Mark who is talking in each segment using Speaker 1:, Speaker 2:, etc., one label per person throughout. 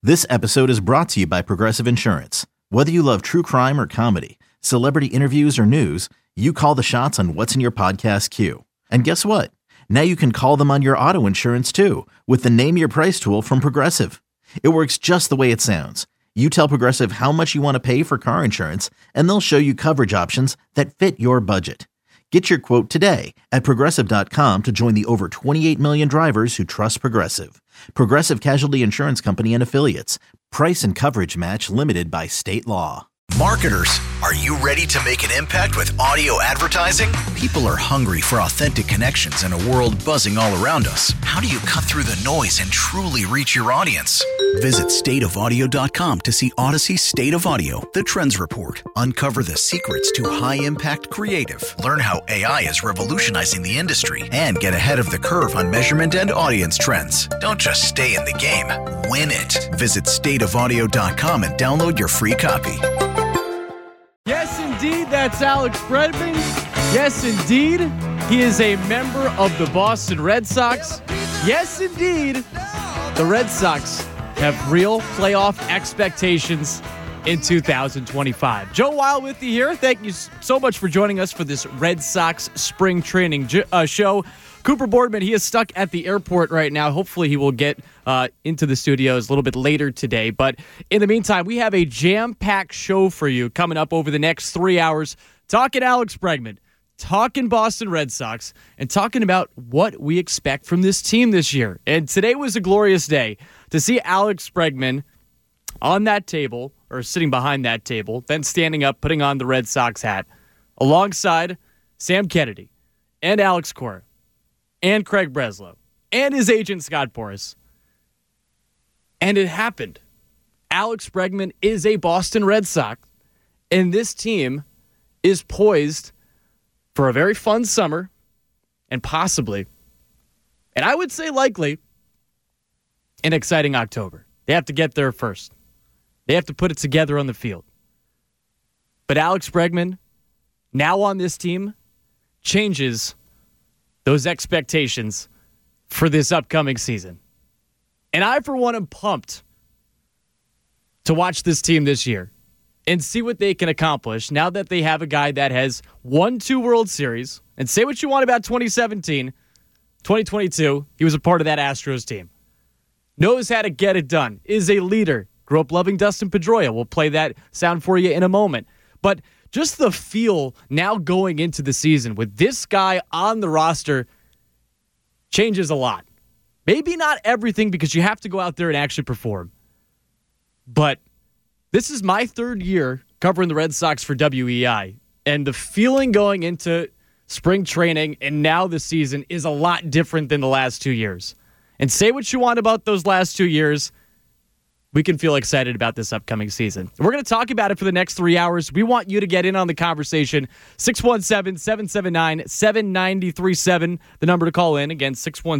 Speaker 1: This episode is brought to you by Progressive Insurance. Whether you love true crime or comedy, celebrity interviews or news, you call the shots on what's in your podcast queue. And guess what? Now you can call them on your auto insurance too with the Name Your Price tool from Progressive. It works just the way it sounds. You tell Progressive how much you want to pay for car insurance, and they'll show you coverage options that fit your budget. Get your quote today at Progressive.com to join the over 28 million drivers who trust Progressive. Progressive Casualty Insurance Company and Affiliates. Price and coverage match limited by state law.
Speaker 2: Marketers, are you ready to make an impact with audio advertising? People are hungry for authentic connections in a world buzzing all around us. How do you cut through the noise and truly reach your audience? Visit stateofaudio.com to see Odyssey's State of Audio, the Trends Report. Uncover the secrets to high-impact creative. Learn how AI is revolutionizing the industry and get ahead of the curve on measurement and audience trends. Don't just stay in the game, win it. Visit stateofaudio.com and download your free copy.
Speaker 3: Yes, indeed, that's Alex Bregman. Yes, indeed, he is a member of the Boston Red Sox. Yes, indeed, the Red Sox have real playoff expectations in 2025. Joe Weil with you here. Thank you so much for joining us for this Red Sox spring training show. Cooper Boardman, he is stuck at the airport right now. Hopefully he will get into the studios a little bit later today. But in the meantime, we have a jam-packed show for you coming up over the next 3 hours. Talking Alex Bregman, talking Boston Red Sox, and talking about what we expect from this team this year. And today was a glorious day to see Alex Bregman on that table, or sitting behind that table, then standing up, putting on the Red Sox hat, alongside Sam Kennedy and Alex Cora and Craig Breslow, and his agent, Scott Boras. And it happened. Alex Bregman is a Boston Red Sox, and this team is poised for a very fun summer, and possibly, and I would say likely, an exciting October. They have to get there first. They have to put it together on the field. But Alex Bregman, now on this team, changes those expectations for this upcoming season. And I, for one, am pumped to watch this team this year and see what they can accomplish now that they have a guy that has won 2 World Series. And say what you want about 2017, 2022, he was a part of that Astros team. Knows how to get it done, is a leader. Grew up loving Dustin Pedroia. We'll play that sound for you in a moment. But just the feel now going into the season with this guy on the roster changes a lot. Maybe not everything because you have to go out there and actually perform. But this is my 3rd year covering the Red Sox for WEI. And the feeling going into spring training and now the season is a lot different than the last 2 years. And say what you want about those last 2 years, we can feel excited about this upcoming season. We're going to talk about it for the next 3 hours. We want you to get in on the conversation. 617-779-7937, the number to call in. Again,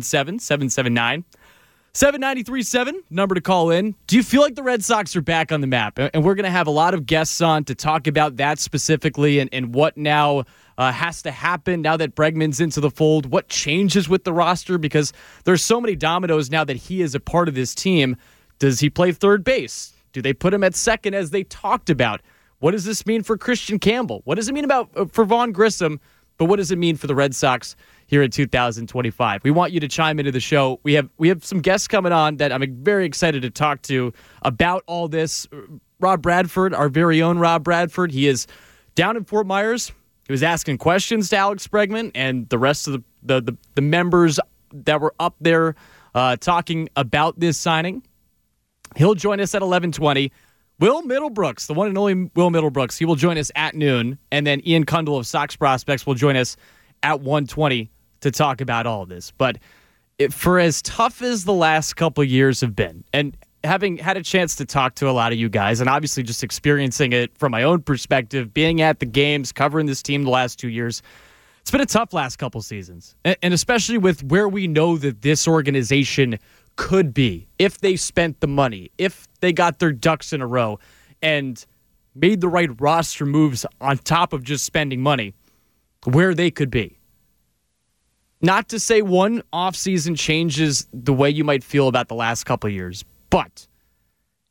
Speaker 3: 617-779-7937, number to call in. Do you feel like the Red Sox are back on the map? And we're going to have a lot of guests on to talk about that specifically and what now has to happen now that Bregman's into the fold. What changes with the roster? Because there's so many dominoes now that he is a part of this team. Does he play third base? Do they put him at second as they talked about? What does this mean for Christian Campbell? What does it mean for Vaughn Grissom? But what does it mean for the Red Sox here in 2025? We want you to chime into the show. We have some guests coming on that I'm very excited to talk to about all this. Rob Bradford, our very own Rob Bradford. He is down in Fort Myers. He was asking questions to Alex Bregman and the rest of the members that were up there talking about this signing. He'll join us at 11:20. Will Middlebrooks, the one and only Will Middlebrooks, he will join us at noon. And then Ian Cundall of Sox Prospects will join us at 1:20 to talk about all of this. But for as tough as the last couple of years have been, and having had a chance to talk to a lot of you guys, and obviously just experiencing it from my own perspective, being at the games, covering this team the last 2 years, it's been a tough last couple seasons. And especially with where we know that this organization could be if they spent the money, if they got their ducks in a row and made the right roster moves on top of just spending money, where they could be. Not to say one offseason changes the way you might feel about the last couple of years, but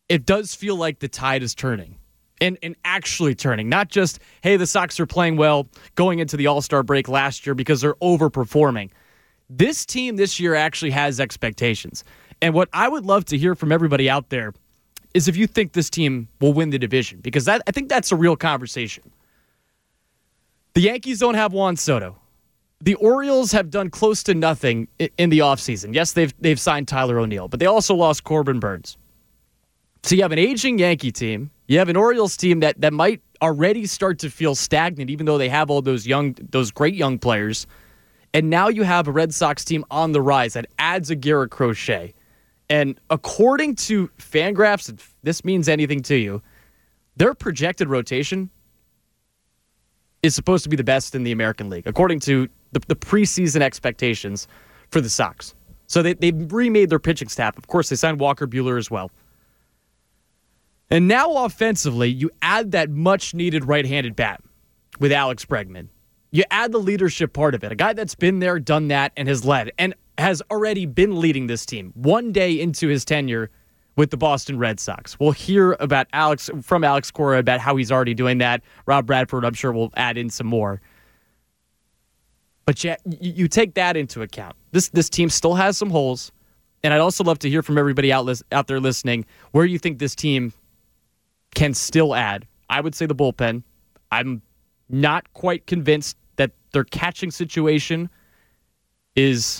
Speaker 3: it does feel like the tide is turning. And actually turning. Not just, hey, the Sox are playing well going into the All-Star break last year because they're overperforming. This team this year actually has expectations. And what I would love to hear from everybody out there is if you think this team will win the division. Because I think that's a real conversation. The Yankees don't have Juan Soto. The Orioles have done close to nothing in the offseason. Yes, they've signed Tyler O'Neill, but they also lost Corbin Burns. So you have an aging Yankee team. You have an Orioles team that might already start to feel stagnant, even though they have all those great young players. And now you have a Red Sox team on the rise that adds a Garrett Crochet. And according to Fangraphs, if this means anything to you, their projected rotation is supposed to be the best in the American League, according to the preseason expectations for the Sox. So they've remade their pitching staff. Of course, they signed Walker Buehler as well. And now offensively, you add that much-needed right-handed bat with Alex Bregman. You add the leadership part of it, a guy that's been there, done that, and has led, and has already been leading this team one day into his tenure with the Boston Red Sox. We'll hear about from Alex Cora about how he's already doing that. Rob Bradford, I'm sure, will add in some more. But you take that into account. This team still has some holes, and I'd also love to hear from everybody out there listening where you think this team can still add. I would say the bullpen. I'm not quite convinced that their catching situation is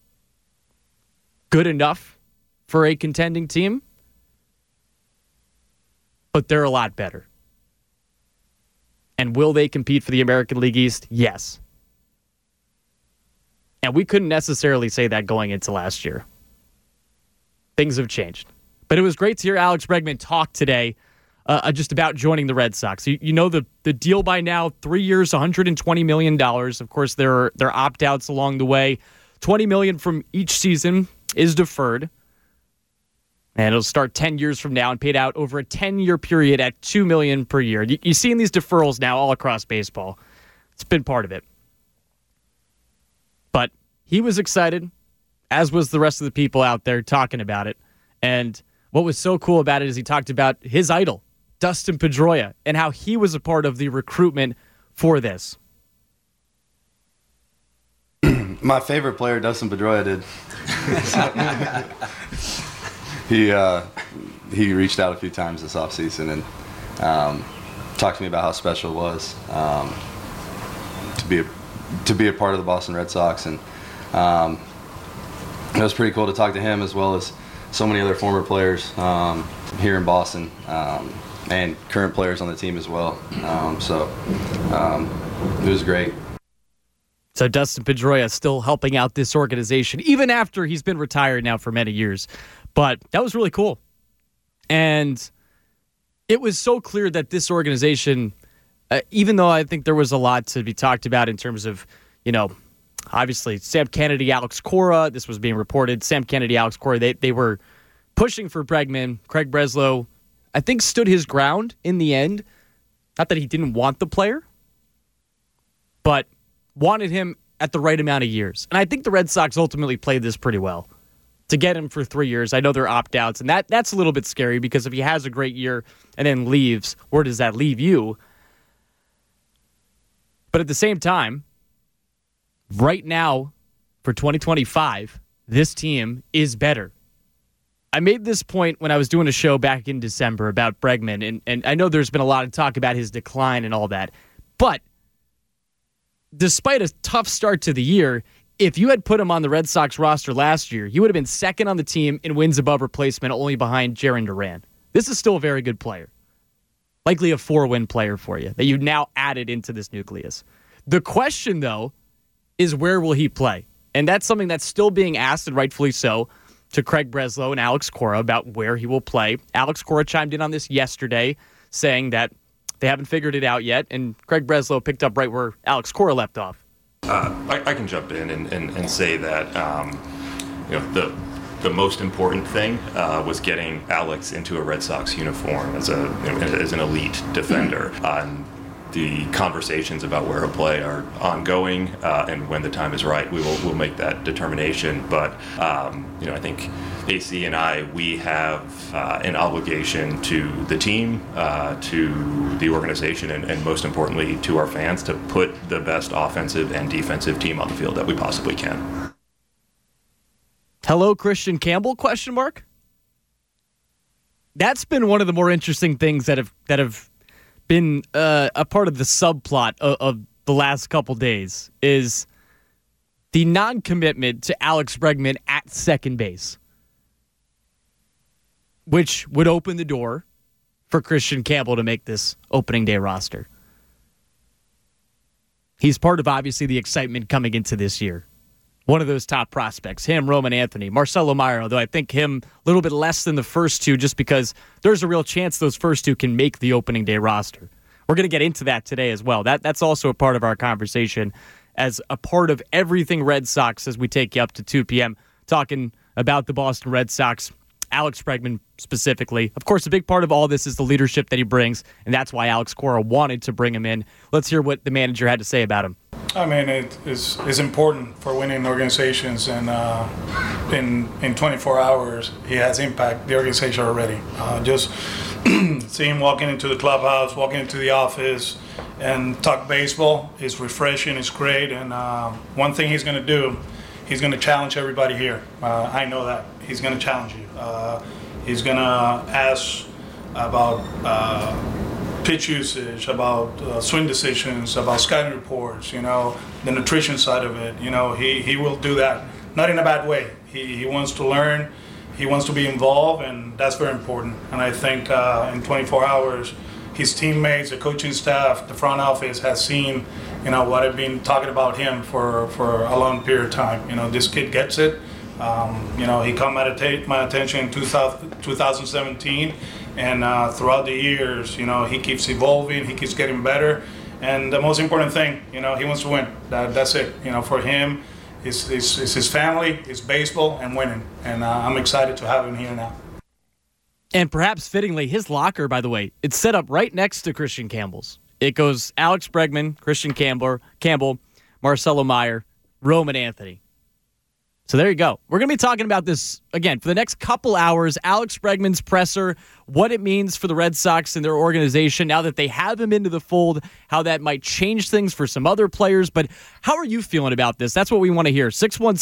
Speaker 3: good enough for a contending team, but they're a lot better. And will they compete for the American League East? Yes. And we couldn't necessarily say that going into last year. Things have changed. But it was great to hear Alex Bregman talk today just about joining the Red Sox. You know the deal by now, 3 years, $120 million. Of course, there are opt-outs along the way. $20 million from each season is deferred. And it'll start 10 years from now and paid out over a 10-year period at $2 million per year. You're seeing these deferrals now all across baseball. It's been part of it. But he was excited, as was the rest of the people out there talking about it. And what was so cool about it is he talked about his idol, Dustin Pedroia, and how he was a part of the recruitment for this.
Speaker 4: My favorite player, Dustin Pedroia, did. He reached out a few times this offseason and talked to me about how special it was to be a part of the Boston Red Sox, and it was pretty cool to talk to him as well as so many other former players here in Boston and current players on the team as well. So it was great.
Speaker 3: So Dustin Pedroia still helping out this organization, even after he's been retired now for many years. But that was really cool. And it was so clear that this organization, even though I think there was a lot to be talked about in terms of, obviously Sam Kennedy, Alex Cora, this was being reported, Sam Kennedy, Alex Cora, they were pushing for Bregman. Craig Breslow, I think, stood his ground in the end. Not that he didn't want the player, but wanted him at the right amount of years. And I think the Red Sox ultimately played this pretty well to get him for 3 years. I know they're opt-outs, and that's a little bit scary because if he has a great year and then leaves, where does that leave you? But at the same time, right now, for 2025, this team is better. I made this point when I was doing a show back in December about Bregman, and I know there's been a lot of talk about his decline and all that. But despite a tough start to the year, if you had put him on the Red Sox roster last year, he would have been second on the team in wins above replacement, only behind Jarren Duran. This is still a very good player. Likely a 4-win player for you that you've now added into this nucleus. The question, though, is where will he play? And that's something that's still being asked, and rightfully so, to Craig Breslow and Alex Cora about where he will play. Alex Cora chimed in on this yesterday, saying that they haven't figured it out yet, and Craig Breslow picked up right where Alex Cora left off.
Speaker 5: I can jump in and say that the most important thing was getting Alex into a Red Sox uniform as an elite defender. the conversations about where to play are ongoing, and when the time is right, we'll make that determination. But I think AC and we have an obligation to the team, to the organization, and most importantly to our fans to put the best offensive and defensive team on the field that we possibly can.
Speaker 3: Hello, Christian Campbell? ? That's been one of the more interesting things that have been a part of the subplot of the last couple days is the non-commitment to Alex Bregman at second base, which would open the door for Christian Campbell to make this opening day roster. He's part of, obviously, the excitement coming into this year. One of those top prospects, him, Roman Anthony, Marcelo Mayer, though I think him a little bit less than the first two just because there's a real chance those first two can make the opening day roster. We're going to get into that today as well. That's also a part of our conversation as a part of everything Red Sox as we take you up to 2 p.m. talking about the Boston Red Sox, Alex Bregman specifically. Of course, a big part of all this is the leadership that he brings, and that's why Alex Cora wanted to bring him in. Let's hear what the manager had to say about him.
Speaker 6: I mean, it is important for winning organizations, and in 24 hours, he has impacted the organization already. Just see him walking into the clubhouse, walking into the office, and talk baseball is refreshing, it's great, and one thing he's going to do, he's going to challenge everybody here. I know that. He's going to challenge you. He's going to ask about pitch usage, about swing decisions, about scouting reports, the nutrition side of it. He will do that, not in a bad way. He wants to learn, he wants to be involved, and that's very important. And I think in 24 hours, his teammates, the coaching staff, the front office has seen, what I've been talking about him for a long period of time. This kid gets it. He caught my attention in 2017. And throughout the years, he keeps evolving, he keeps getting better. And the most important thing, he wants to win. That's it. For him, it's his family, it's baseball, and winning. And I'm excited to have him here now.
Speaker 3: And perhaps fittingly, his locker, by the way, it's set up right next to Christian Campbell's. It goes Alex Bregman, Christian Campbell, Marcelo Mayer, Roman Anthony. So there you go. We're going to be talking about this, again, for the next couple hours, Alex Bregman's presser, what it means for the Red Sox and their organization now that they have him into the fold, how that might change things for some other players. But how are you feeling about this? That's what we want to hear.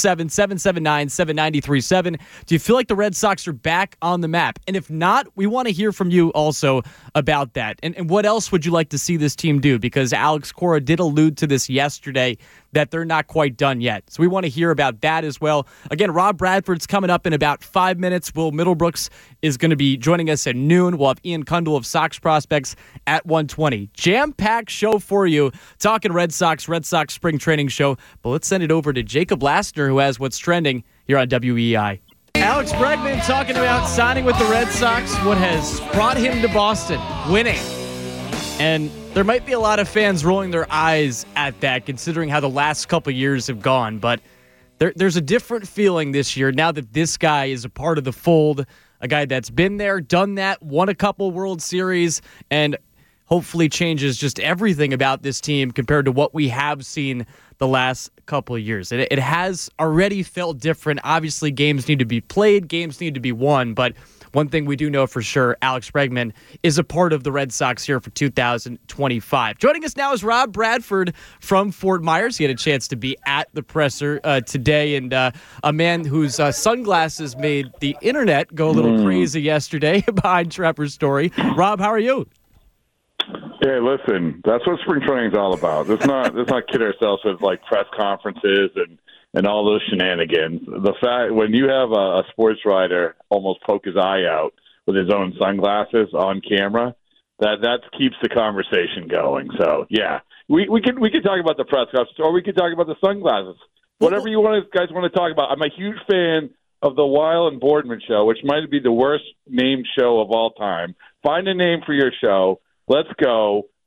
Speaker 3: 617-779-7937. Do you feel like the Red Sox are back on the map? And if not, we want to hear from you also about that. And what else would you like to see this team do? Because Alex Cora did allude to this yesterday, that they're not quite done yet. So we want to hear about that as well. Again, Rob Bradford's coming up in about 5 minutes. Will Middlebrooks is going to be joining us at noon. We'll have Ian Kundal of Sox Prospects at 1:20. Jam-packed show for you. Talking Red Sox Spring Training Show. But let's send it over to Jacob Lastner, who has what's trending here on WEEI. Alex Bregman talking about signing with the Red Sox, what has brought him to Boston, winning. And there might be a lot of fans rolling their eyes at that, considering how the last couple years have gone. But there's a different feeling this year now that this guy is a part of the fold, a guy that's been there, done that, won a couple World Series, and hopefully changes just everything about this team compared to what we have seen the last couple of years. It has already felt different. Obviously, games need to be played, games need to be won, but one thing we do know for sure, Alex Bregman is a part of the Red Sox here for 2025. Joining us now is Rob Bradford from Fort Myers. He had a chance to be at the presser today, and a man whose sunglasses made the internet go a little crazy yesterday behind Trevor's story. Rob, how are you?
Speaker 7: Hey, listen, that's what spring training is all about. Let's not kid ourselves with like press conferences and all those shenanigans. The fact when you have a sports writer almost poke his eye out with his own sunglasses on camera, that keeps the conversation going. So yeah, we could talk about the press conference, or we could talk about the sunglasses. Whatever you guys want to talk about. I'm a huge fan of the Weil and Boardman show, which might be the worst named show of all time. Find a name for your show. Let's go.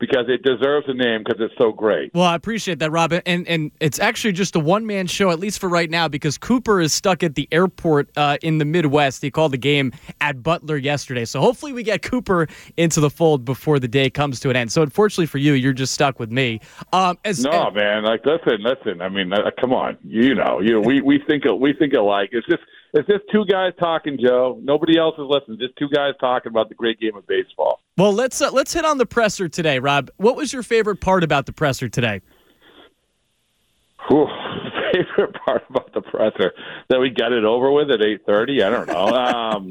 Speaker 7: because it deserves a name because it's so great.
Speaker 3: Well, I appreciate that, Rob. And it's actually just a one-man show, at least for right now, because Cooper is stuck at the airport in the Midwest. He called the game at Butler yesterday. So hopefully we get Cooper into the fold before the day comes to an end. So unfortunately for you, you're just stuck with me.
Speaker 7: Man. Like, listen. I mean, come on. We think alike. It's just two guys talking, Joe. Nobody else is listening. Just two guys talking about the great game of baseball.
Speaker 3: Well, let's hit on the presser today, Rob. What was your favorite part about the presser today?
Speaker 7: Favorite part about the presser that we got it over with at 8:30. I don't know.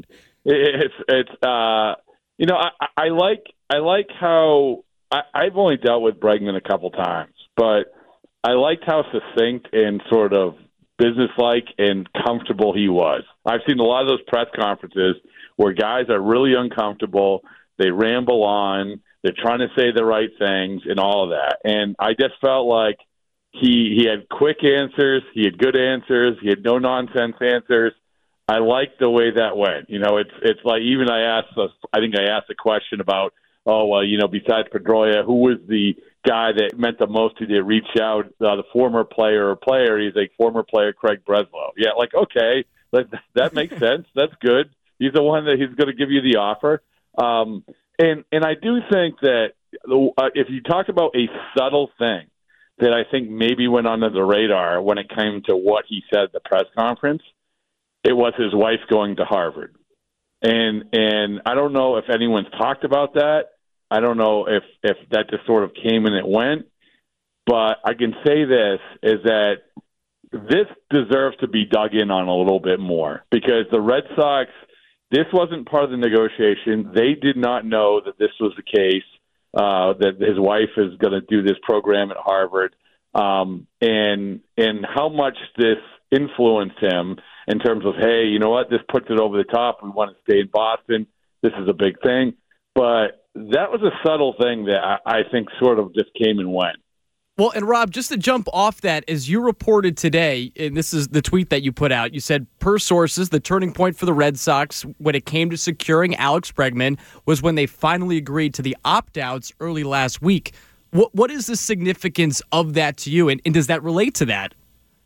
Speaker 7: I like how I've only dealt with Bregman a couple times, but I liked how succinct and sort of businesslike and comfortable he was. I've seen a lot of those press conferences where guys are really uncomfortable. They ramble on. They're trying to say the right things and all of that. And I just felt like he had quick answers. He had good answers. He had no nonsense answers. I liked the way that went. It's like even I think I asked a question about, besides Pedroia, who was the guy that meant the most to you reach out, the former player. He's like former player Craig Breslow. Yeah, like, okay, that makes sense. That's good. He's the one that he's going to give you the offer. And I do think that if you talk about a subtle thing that I think maybe went under the radar when it came to what he said at the press conference, it was his wife going to Harvard. And I don't know if anyone's talked about that. I don't know if that just sort of came and it went. But I can say this, is that this deserves to be dug in on a little bit more, because the Red Sox, this wasn't part of the negotiation. They did not know that this was the case, that his wife is going to do this program at Harvard, and how much this influenced him in terms of, hey, you know what, this puts it over the top. We want to stay in Boston. This is a big thing. But that was a subtle thing that I think sort of just came and went.
Speaker 3: Well, and Rob, just to jump off that, as you reported today, and this is the tweet that you put out, you said, per sources, the turning point for the Red Sox when it came to securing Alex Bregman was when they finally agreed to the opt-outs early last week. What is the significance of that to you, and does that relate to that?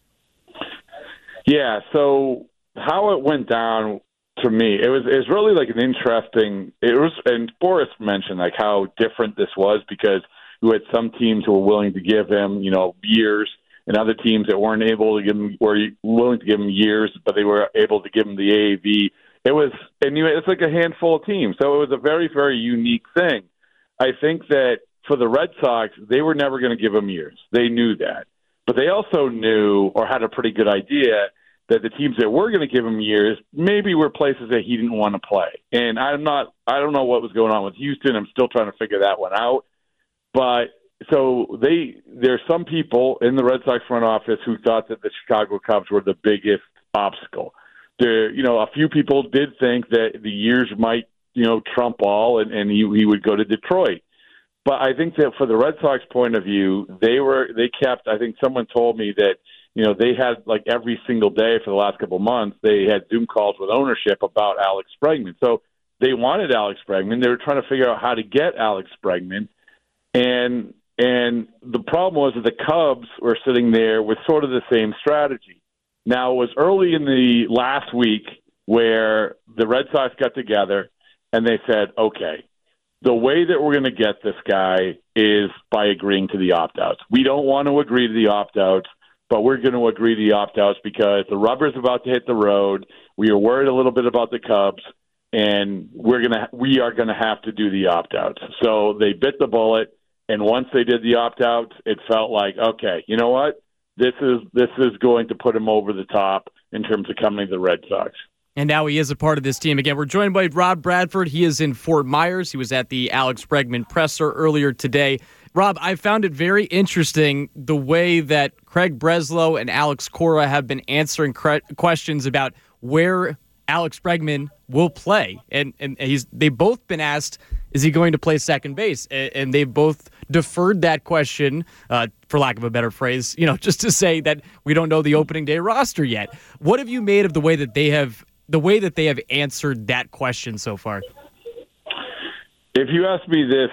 Speaker 7: Yeah, so how it went down to me, it was really like an interesting, and Boris mentioned like how different this was, because you had some teams who were willing to give him, years, and other teams that weren't able to give him, were willing to give him years, but they were able to give him the AAV. It's like a handful of teams, so it was a very, very unique thing. I think that for the Red Sox, they were never going to give him years. They knew that, but they also knew, or had a pretty good idea, that the teams that were going to give him years maybe were places that he didn't want to play. And I don't know what was going on with Houston. I'm still trying to figure that one out. But so there's some people in the Red Sox front office who thought that the Chicago Cubs were the biggest obstacle. A few people did think that the years might, trump all, and he would go to Detroit. But I think that for the Red Sox point of view, they kept, I think someone told me that, they had like every single day for the last couple of months, they had Zoom calls with ownership about Alex Bregman. So they wanted Alex Bregman. They were trying to figure out how to get Alex Bregman. And the problem was that the Cubs were sitting there with sort of the same strategy. Now, it was early in the last week where the Red Sox got together and they said, okay, the way that we're going to get this guy is by agreeing to the opt-outs. We don't want to agree to the opt-outs, but we're going to agree to the opt-outs because the rubber's about to hit the road. We are worried a little bit about the Cubs, and we are going to have to do the opt-outs. So they bit the bullet, and once they did the opt-outs, it felt like, okay, you know what? This is going to put him over the top in terms of coming to the Red Sox.
Speaker 3: And now he is a part of this team. Again, we're joined by Rob Bradford. He is in Fort Myers. He was at the Alex Bregman presser earlier today. Rob, I found it very interesting the way that Craig Breslow and Alex Cora have been answering questions about where Alex Bregman will play. And they've both been asked, is he going to play second base? And they've both deferred that question, for lack of a better phrase, just to say that we don't know the opening day roster yet. What have you made of the way that they have answered that question so far?
Speaker 7: If you asked me this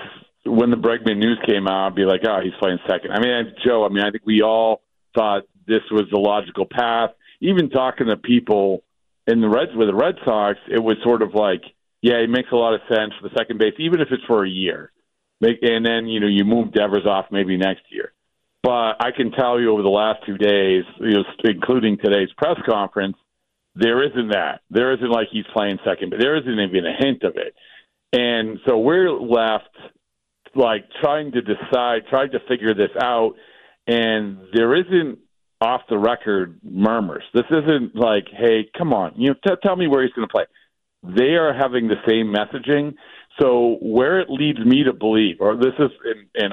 Speaker 7: when the Bregman news came out, I'd be like, oh, he's playing second. I mean, Joe, I think we all thought this was the logical path. Even talking to people with the Red Sox, it was sort of like, yeah, it makes a lot of sense for the second base, even if it's for a year. And then, you move Devers off maybe next year. But I can tell you over the last 2 days, including today's press conference, there isn't that. There isn't like he's playing second, but there isn't even a hint of it. And so we're left like trying to figure this out, and there isn't off the record murmurs. This isn't like, hey, come on, tell me where he's going to play. They are having the same messaging. So where it leads me to believe, or this is, and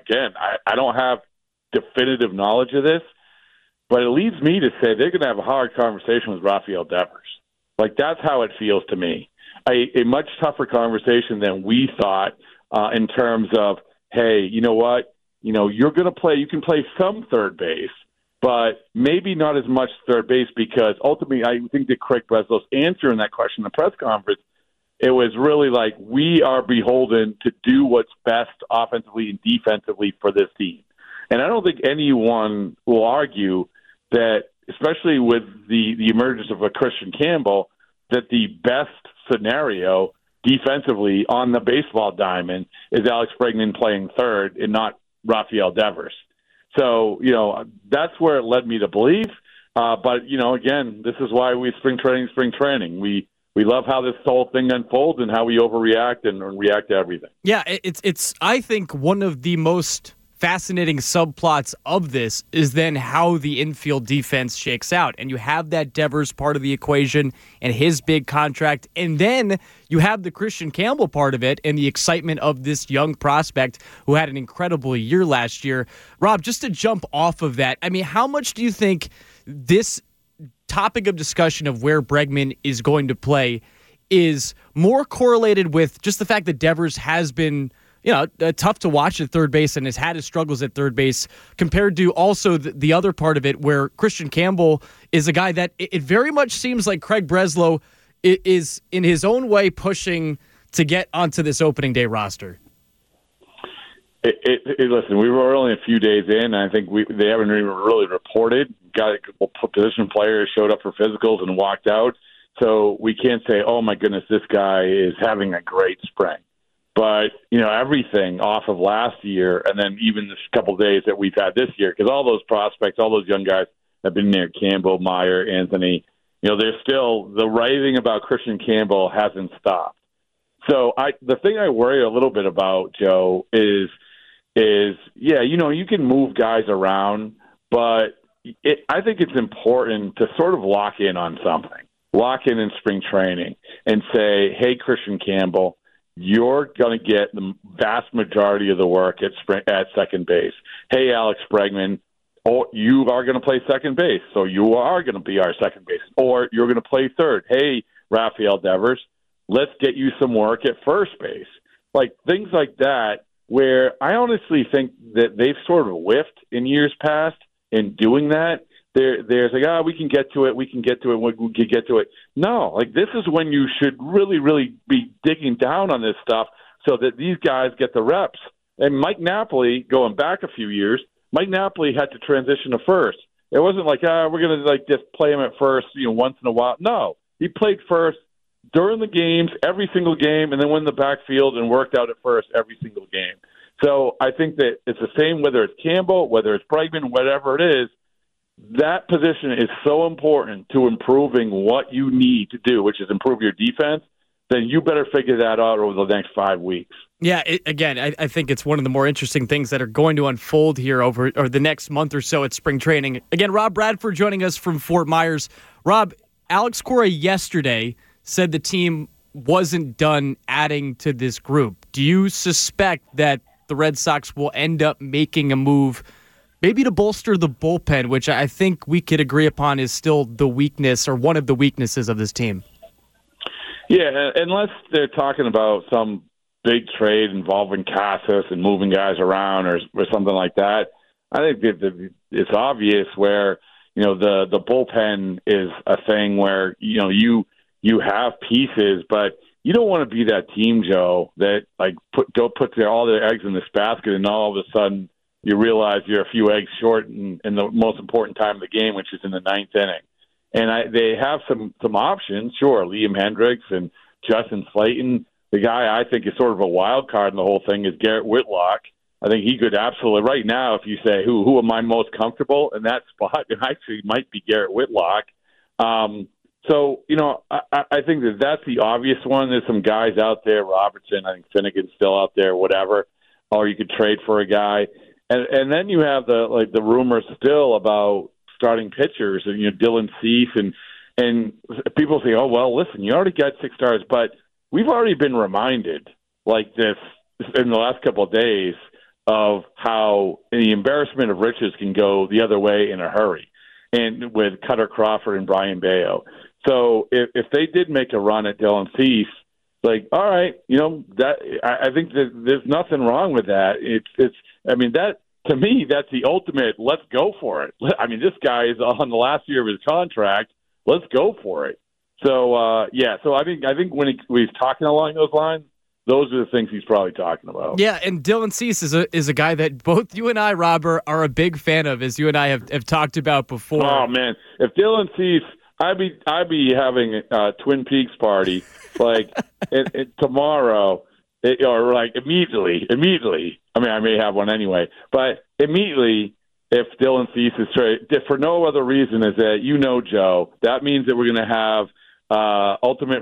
Speaker 7: I don't have definitive knowledge of this, but it leads me to say they're going to have a hard conversation with Rafael Devers. Like, that's how it feels to me. A much tougher conversation than we thought in terms of, hey, you know what? You're going to play, you can play some third base, but maybe not as much third base, because ultimately I think that Craig Breslow's answer in that question in the press conference, it was really like, we are beholden to do what's best offensively and defensively for this team. And I don't think anyone will argue that, especially with the emergence of a Christian Campbell, that the best scenario defensively on the baseball diamond is Alex Bregman playing third and not Rafael Devers. So, that's where it led me to believe. But, again, this is why we spring training. We love how this whole thing unfolds and how we overreact and react to everything.
Speaker 3: Yeah, it's I think one of the most fascinating subplots of this is then how the infield defense shakes out. And you have that Devers part of the equation and his big contract. And then you have the Christian Campbell part of it and the excitement of this young prospect who had an incredible year last year. Rob, just to jump off of that, how much do you think this topic of discussion of where Bregman is going to play is more correlated with just the fact that Devers has been tough to watch at third base and has had his struggles at third base, compared to also the other part of it where Christian Campbell is a guy that it very much seems like Craig Breslow is in his own way pushing to get onto this opening day roster?
Speaker 7: Listen, we were only a few days in. I think they haven't even really reported. Position players showed up for physicals and walked out. So we can't say, oh, my goodness, this guy is having a great spring. But, everything off of last year and then even this couple of days that we've had this year, because all those prospects, all those young guys have been there, Campbell, Meyer, Anthony, they're still, the writing about Christian Campbell hasn't stopped. So the thing I worry a little bit about, Joe, is you can move guys around, but I think it's important to sort of lock in on something, lock in spring training and say, hey, Christian Campbell, you're going to get the vast majority of the work at second base. Hey, Alex Bregman, you are going to play second base, so you are going to be our second base. Or you're going to play third. Hey, Rafael Devers, let's get you some work at first base. Like things like that, where I honestly think that they've sort of whiffed in years past in doing that. There's like, we can get to it. We can get to it. No, like this is when you should really, really be digging down on this stuff so that these guys get the reps. And Mike Napoli, going back a few years, Mike Napoli had to transition to first. It wasn't like, we're going to just play him at first, once in a while. No, he played first during the games, every single game, and then went in the backfield and worked out at first every single game. So I think that it's the same whether it's Campbell, whether it's Bregman, whatever it is. That position is so important to improving what you need to do, which is improve your defense. Then you better figure that out over the next 5 weeks.
Speaker 3: Yeah, I think it's one of the more interesting things that are going to unfold here over the next month or so at spring training. Again, Rob Bradford joining us from Fort Myers. Rob, Alex Cora yesterday said the team wasn't done adding to this group. Do you suspect that the Red Sox will end up making a move maybe to bolster the bullpen, which I think we could agree upon is still the weakness or one of the weaknesses of this team?
Speaker 7: Yeah, unless they're talking about some big trade involving Casas and moving guys around or something like that, I think that it's obvious where, the bullpen is a thing where, you have pieces, but, you don't want to be that team, Joe, that like put all their eggs in this basket, and all of a sudden you realize you're a few eggs short in the most important time of the game, which is in the ninth inning. And they have some options, sure. Liam Hendricks and Justin Slayton. The guy I think is sort of a wild card in the whole thing is Garrett Whitlock. I think he could absolutely, right now, if you say who am I most comfortable in that spot, it actually might be Garrett Whitlock. So, I think that's the obvious one. There's some guys out there, Robertson, I think Finnegan's still out there, whatever, or you could trade for a guy. And then you have the rumors still about starting pitchers and, Dylan Cease and people say, oh, well, listen, you already got 6 stars, but we've already been reminded like this in the last couple of days of how the embarrassment of riches can go the other way in a hurry, and with Cutter Crawford and Brian Bayo. So if they did make a run at Dylan Cease, like, all right, that I think that there's nothing wrong with that. That to me, that's the ultimate. Let's go for it. I mean, this guy is on the last year of his contract. Let's go for it. So So I think when he's talking along those lines, those are the things he's probably talking about.
Speaker 3: Yeah, and Dylan Cease is a guy that both you and I, Rob, are a big fan of, as you and I have talked about before.
Speaker 7: Oh man, if Dylan Cease, I'd be having a Twin Peaks party like tomorrow, or like immediately. I mean, I may have one anyway, but immediately if Dylan Cease is traded, for no other reason is that Joe, that means that we're going to have. Ultimate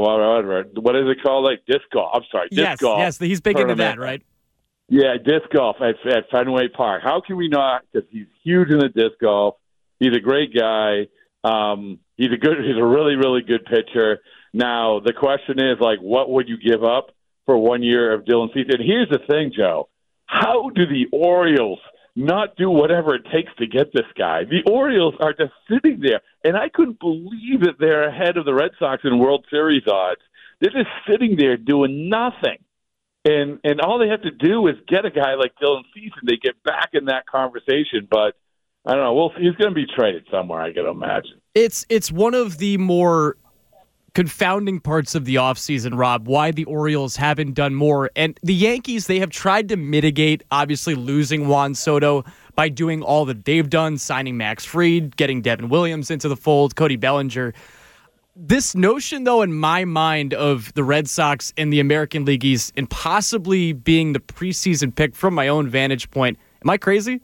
Speaker 7: what is it called? Like disc golf. I'm sorry, disc golf.
Speaker 3: Yes, he's big into that, right?
Speaker 7: Yeah, disc golf at Fenway Park. How can we not? Because he's huge in the disc golf. He's a great guy. He's a really, really good pitcher. Now the question is, like, what would you give up for 1 year of Dylan Cease? And here's the thing, Joe. How do the Orioles not do whatever it takes to get this guy? The Orioles are just sitting there, and I couldn't believe that they're ahead of the Red Sox in World Series odds. They're just sitting there doing nothing. And all they have to do is get a guy like Dylan Cease, and they get back in that conversation. But I don't know. He's going to be traded somewhere, I can imagine.
Speaker 3: It's one of the more confounding parts of the offseason, Rob, why the Orioles haven't done more. And the Yankees, they have tried to mitigate, obviously, losing Juan Soto by doing all that they've done, signing Max Fried, getting Devin Williams into the fold, Cody Bellinger. This notion, though, in my mind, of the Red Sox and the American League East and possibly being the preseason pick from my own vantage point, am I crazy?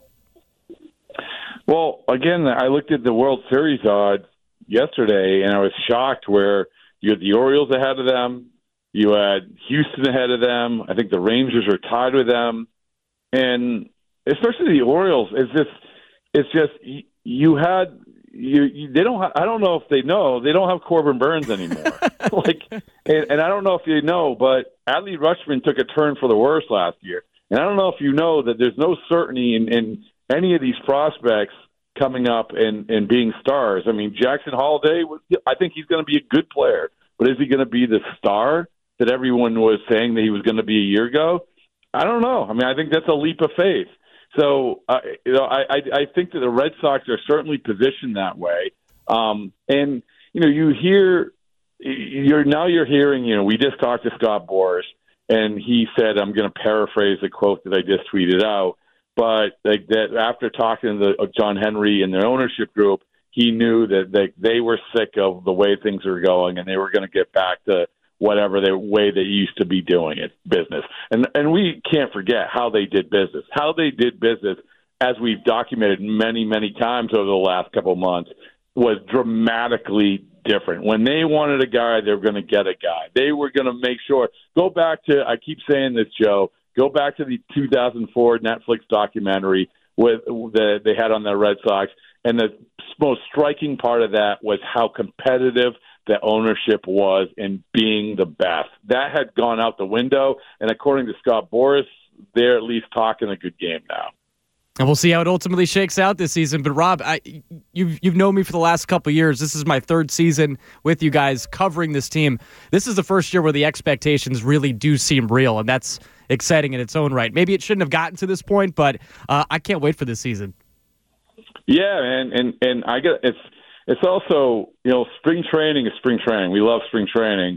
Speaker 7: Well, again, I looked at the World Series odds yesterday, and I was shocked where you had the Orioles ahead of them. You had Houston ahead of them. I think the Rangers are tied with them. And especially the Orioles, they don't, I don't know if they know, they don't have Corbin Burns anymore. And I don't know if you know, but Adley Rutschman took a turn for the worse last year. And I don't know if you know that there's no certainty in any of these prospects coming up and being stars. I mean, Jackson Holliday, I think he's going to be a good player, but is he going to be the star that everyone was saying that he was going to be a year ago? I don't know. I mean, I think that's a leap of faith. So, I think that the Red Sox are certainly positioned that way. And, you're hearing, we just talked to Scott Boras, and he said, I'm going to paraphrase the quote that I just tweeted out, but that after talking to John Henry and their ownership group, he knew that they were sick of the way things are going, and they were going to get back to whatever the way they used to be doing it, business. And we can't forget how they did business. How they did business, as we've documented many, many times over the last couple of months, was dramatically different. When they wanted a guy, they were going to get a guy. They were going to make sure. Go back to, I keep saying this, Joe, go back to the 2004 Netflix documentary they had on the Red Sox, and the most striking part of that was how competitive the ownership was in being the best. That had gone out the window, and according to Scott Boras, they're at least talking a good game now.
Speaker 3: And we'll see how it ultimately shakes out this season. But Rob, you've known me for the last couple of years. This is my third season with you guys covering this team. This is the first year where the expectations really do seem real, and that's exciting in its own right. Maybe it shouldn't have gotten to this point, but I can't wait for this season.
Speaker 7: Yeah, and I get it's also spring training is spring training. We love spring training,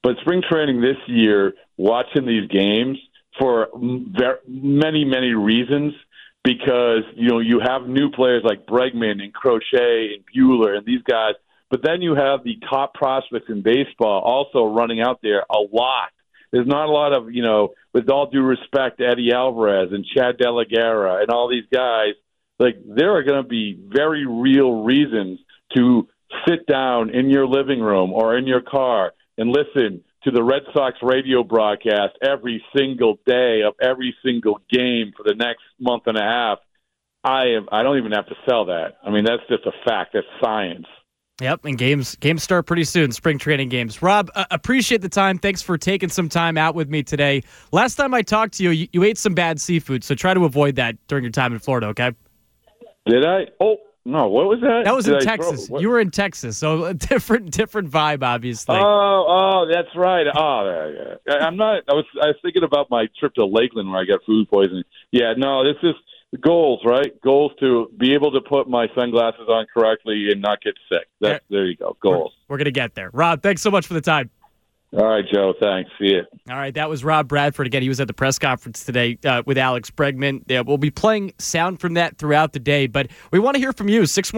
Speaker 7: But spring training this year, watching these games for many, many reasons, because, you have new players like Bregman and Crochet and Buehler and these guys, but then you have the top prospects in baseball also running out there a lot. There's not a lot of, with all due respect, Eddie Alvarez and Chad De La Guerra and all these guys, like, there are going to be very real reasons to sit down in your living room or in your car and listen to the Red Sox radio broadcast every single day of every single game for the next month and a half. I don't even have to sell that. I mean, that's just a fact. That's science.
Speaker 3: Yep, and games start pretty soon, spring training games. Rob, appreciate the time. Thanks for taking some time out with me today. Last time I talked to you, you ate some bad seafood, so try to avoid that during your time in Florida, okay?
Speaker 7: Did I? Oh, no, what was that?
Speaker 3: That was in Texas. You were in Texas, so a different vibe, obviously.
Speaker 7: Oh, that's right. Oh, yeah. I was thinking about my trip to Lakeland where I got food poisoning. Yeah, no, this is goals, right? Goals to be able to put my sunglasses on correctly and not get sick. There you go. Goals.
Speaker 3: We're going to get there. Rob, thanks so much for the time.
Speaker 7: All right, Joe. Thanks. See you.
Speaker 3: All right, that was Rob Bradford. Again, he was at the press conference today with Alex Bregman. We'll be playing sound from that throughout the day, but we want to hear from you.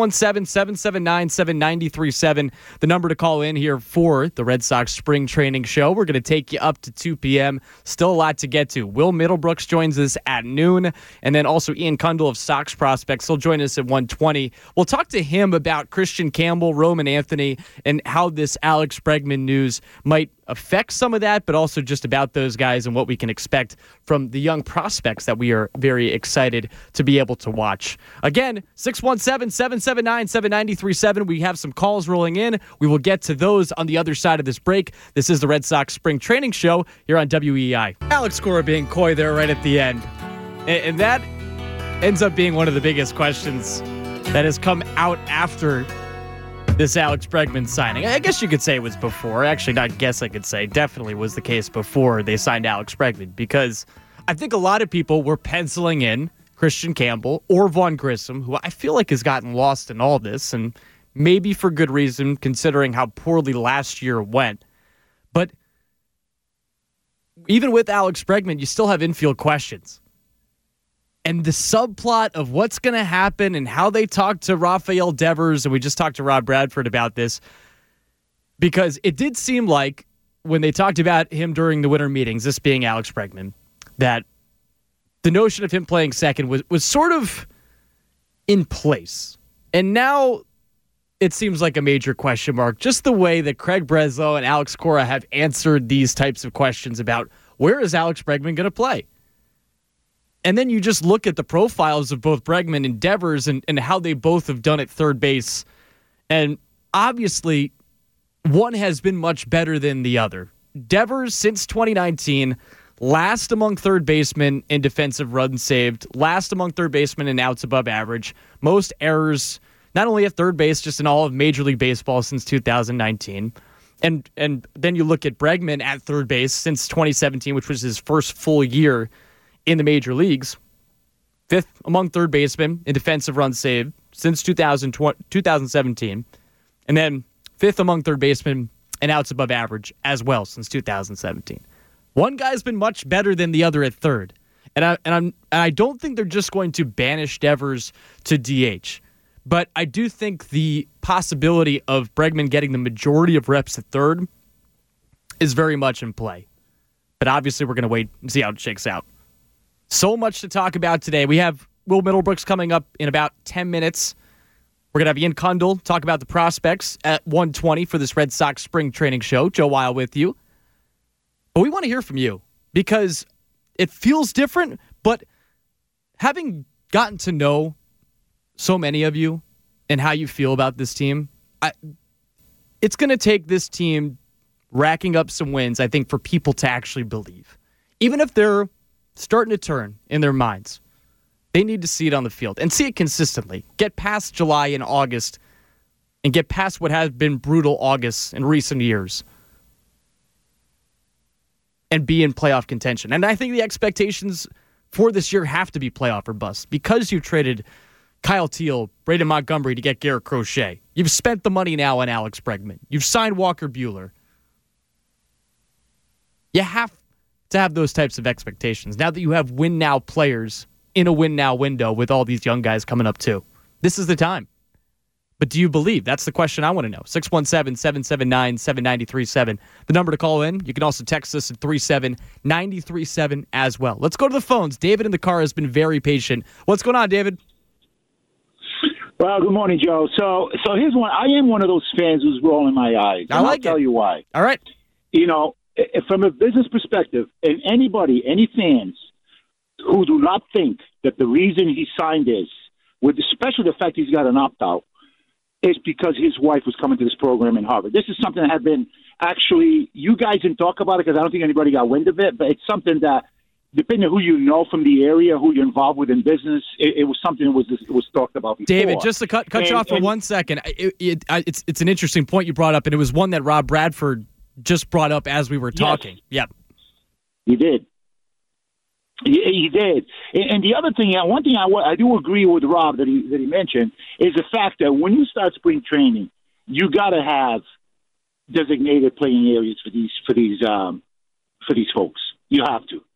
Speaker 3: 617-779-7937, the number to call in here for the Red Sox Spring Training Show. We're going to take you up to 2 p.m. Still a lot to get to. Will Middlebrooks joins us at noon, and then also Ian Kundle of Sox Prospects. He'll join us at 1:20. We'll talk to him about Christian Campbell, Roman Anthony, and how this Alex Bregman news might affect some of that, but also just about those guys and what we can expect from the young prospects that we are very excited to be able to watch. Again, 617-779-7937. We have some calls rolling in. We will get to those on the other side of this break. This is the Red Sox Spring Training Show here on WEEI. Alex Cora being coy there right at the end. And that ends up being one of the biggest questions that has come out after this Alex Bregman signing. I guess you could say it was before. Actually, not guess, I could say. Definitely was the case before they signed Alex Bregman, because I think a lot of people were penciling in Christian Campbell or Vaughn Grissom, who I feel like has gotten lost in all this, and maybe for good reason, considering how poorly last year went. But even with Alex Bregman, you still have infield questions. And the subplot of what's going to happen and how they talk to Rafael Devers, and we just talked to Rob Bradford about this, because it did seem like when they talked about him during the winter meetings, this being Alex Bregman, that the notion of him playing second was sort of in place. And now it seems like a major question mark, just the way that Craig Breslow and Alex Cora have answered these types of questions about where is Alex Bregman going to play. And then you just look at the profiles of both Bregman and Devers and how they both have done at third base. And obviously, one has been much better than the other. Devers, since 2019, last among third basemen in defensive runs saved, last among third basemen in outs above average, most errors, not only at third base, just in all of Major League Baseball since 2019. And then you look at Bregman at third base since 2017, which was his first full year in the major leagues, fifth among third basemen in defensive runs saved since 2017, and then fifth among third basemen in outs above average as well since 2017. One guy's been much better than the other at third, and I don't think they're just going to banish Devers to DH, but I do think the possibility of Bregman getting the majority of reps at third is very much in play. But obviously, we're going to wait and see how it shakes out. So much to talk about today. We have Will Middlebrooks coming up in about 10 minutes. We're going to have Ian Kundle talk about the prospects at 1:20 for this Red Sox Spring Training Show. Joe Weil with you. But we want to hear from you because it feels different, but having gotten to know so many of you and how you feel about this team, it's going to take this team racking up some wins, I think, for people to actually believe. Even if they're starting to turn in their minds, they need to see it on the field and see it consistently. Get past July and August and get past what has been brutal August in recent years and be in playoff contention. And I think the expectations for this year have to be playoff or bust because you traded Kyle Teal, Braden Montgomery to get Garrett Crochet. You've spent the money now on Alex Bregman. You've signed Walker Buehler. You have to have those types of expectations now that you have win-now players in a win-now window with all these young guys coming up too. This is the time. But do you believe? That's the question I want to know. 617-779-7937. The number to call in. You can also text us at 37937 as well. Let's go to the phones. David in the car has been very patient. What's going on, David?
Speaker 8: Well, good morning, Joe. So here's one. I am one of those fans who's rolling my eyes. And I'll tell you why.
Speaker 3: All right.
Speaker 8: You know, from a business perspective, and any fans who do not think that the reason he signed this, with especially the fact he's got an opt-out, is because his wife was coming to this program in Harvard. This is something that had been actually, you guys didn't talk about it because I don't think anybody got wind of it, but it's something that, depending on who you know from the area, who you're involved with in business, it was something that was talked about before.
Speaker 3: David, just to cut you off for 1 second, it's an interesting point you brought up, and it was one that Rob Bradford just brought up as we were talking.
Speaker 8: Yes.
Speaker 3: Yep.
Speaker 8: He did. He did. And the other thing, one thing I do agree with Rob that he mentioned is the fact that when you start spring training, you got to have designated playing areas for these folks. You have to.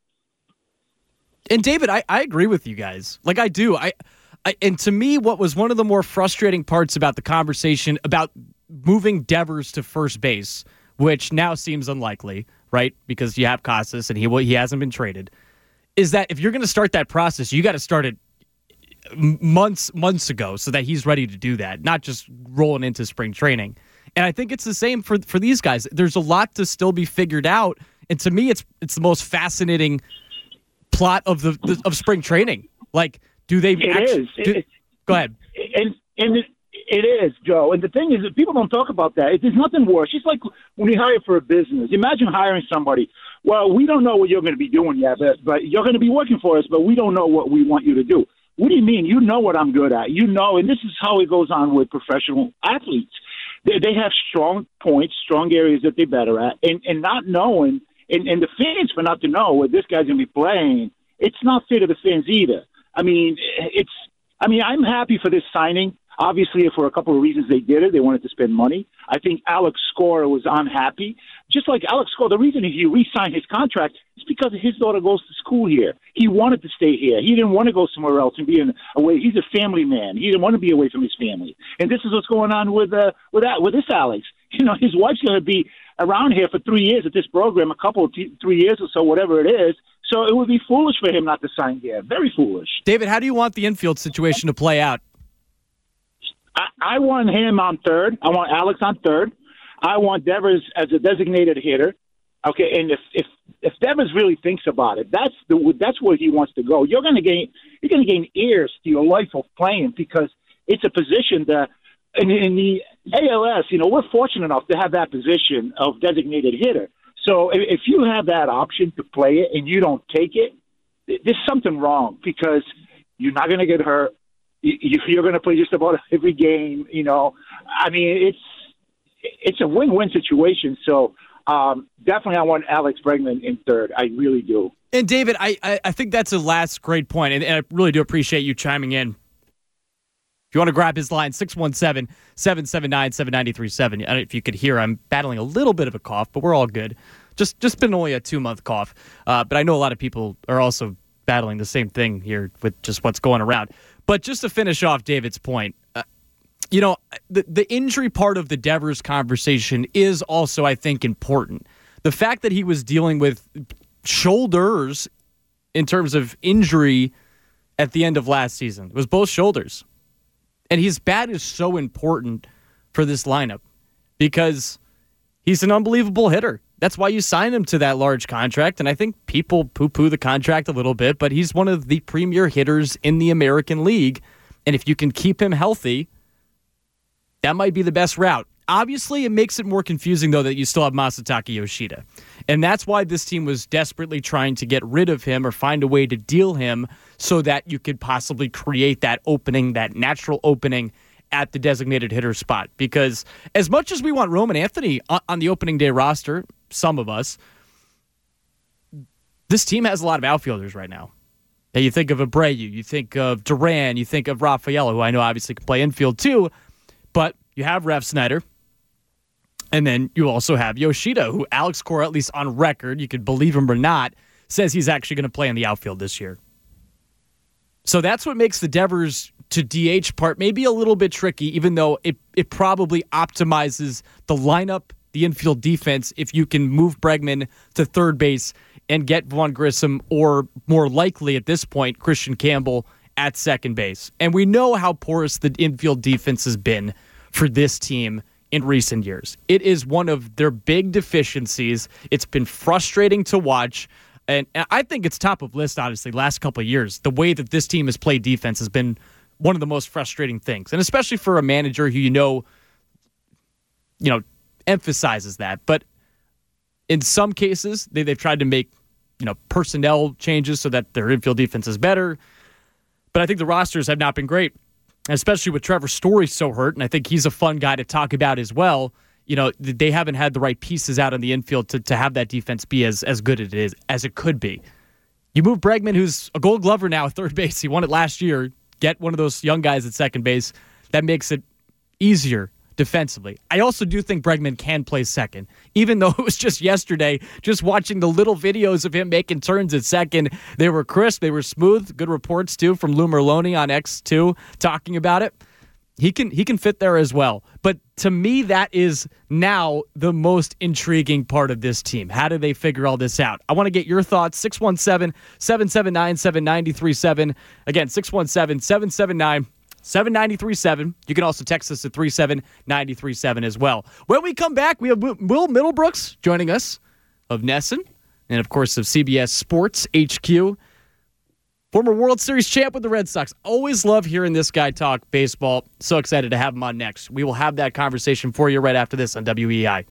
Speaker 3: And David, I agree with you guys. Like I do. And to me, what was one of the more frustrating parts about the conversation about moving Devers to first base, which now seems unlikely, right? Because you have Casas and he hasn't been traded, is that if you're going to start that process, you got to start it months ago so that he's ready to do that, not just rolling into spring training. And I think it's the same for these guys. There's a lot to still be figured out, and to me, it's the most fascinating plot of spring training. Like, do they? Go ahead.
Speaker 8: And it is, Joe. And the thing is that people don't talk about that. There's nothing worse. It's like when you hire for a business. Imagine hiring somebody. Well, we don't know what you're going to be doing yet, but you're going to be working for us, but we don't know what we want you to do. What do you mean? You know what I'm good at. You know, and this is how it goes on with professional athletes. They have strong points, strong areas that they're better at, and not knowing, and the fans for not to know what this guy's going to be playing, it's not fair to the fans either. I'm happy for this signing. Obviously, for a couple of reasons they did it. They wanted to spend money. I think Alex Cora was unhappy. Just like Alex Cora, the reason he re-signed his contract is because his daughter goes to school here. He wanted to stay here. He didn't want to go somewhere else and be away. He's a family man. He didn't want to be away from his family. And this is what's going on with this Alex. You know, his wife's going to be around here for 3 years at this program, 3 years or so, whatever it is. So it would be foolish for him not to sign here. Very foolish.
Speaker 3: David, how do you want the infield situation to play out?
Speaker 8: I want him on third. I want Alex on third. I want Devers as a designated hitter. Okay, and if Devers really thinks about it, that's where he wants to go. You're going to gain ears to your life of playing because it's a position that in the ALS, you know, we're fortunate enough to have that position of designated hitter. So if you have that option to play it and you don't take it, there's something wrong because you're not going to get hurt. You're going to play just about every game, you know. I mean, it's a win-win situation. So definitely I want Alex Bregman in third. I really do.
Speaker 3: And, David, I think that's a last great point, and I really do appreciate you chiming in. If you want to grab his line, 617-779-7937. I don't know if you could hear, I'm battling a little bit of a cough, but we're all good. Just been only a 2-month cough. But I know a lot of people are also battling the same thing here with just what's going around. But just to finish off David's point, the injury part of the Devers conversation is also, I think, important. The fact that he was dealing with shoulders in terms of injury at the end of last season. It was both shoulders. And his bat is so important for this lineup because he's an unbelievable hitter. That's why you sign him to that large contract, and I think people poo-poo the contract a little bit, but he's one of the premier hitters in the American League, and if you can keep him healthy, that might be the best route. Obviously, it makes it more confusing, though, that you still have Masataka Yoshida, and that's why this team was desperately trying to get rid of him or find a way to deal him so that you could possibly create that opening, that natural opening at the designated hitter spot, because as much as we want Roman Anthony on the opening day roster, some of us, this team has a lot of outfielders right now. And you think of Abreu, you think of Duran, you think of Rafael, who I know obviously can play infield too, but you have Rev Snyder. And then you also have Yoshida, who Alex Cora, at least on record, you could believe him or not, says he's actually going to play in the outfield this year. So that's what makes the Devers to DH part maybe a little bit tricky, even though it probably optimizes the lineup, the infield defense, if you can move Bregman to third base and get Vaughn Grissom, or more likely at this point, Christian Campbell at second base. And we know how porous the infield defense has been for this team in recent years. It is one of their big deficiencies. It's been frustrating to watch. And I think it's top of list, honestly, last couple of years. The way that this team has played defense has been one of the most frustrating things. And especially for a manager who you know emphasizes that. But in some cases, they've tried to make personnel changes so that their infield defense is better. But I think the rosters have not been great, especially with Trevor Story so hurt. And I think he's a fun guy to talk about as well. They haven't had the right pieces out in the infield to have that defense be as good as it could be. You move Bregman, who's a Gold Glover now at third base. He won it last year. Get one of those young guys at second base. That makes it easier defensively. I also do think Bregman can play second, even though it was just yesterday, just watching the little videos of him making turns at second. They were crisp. They were smooth. Good reports, too, from Lou Merloni on X2 talking about it. He can fit there as well. But to me, that is now the most intriguing part of this team. How do they figure all this out? I want to get your thoughts. 617-779-7937. Again, 617-779-7937. You can also text us at 37937 as well. When we come back, we have Will Middlebrooks joining us of NESN and, of course, of CBS Sports HQ. Former World Series champ with the Red Sox. Always love hearing this guy talk baseball. So excited to have him on next. We will have that conversation for you right after this on WEI.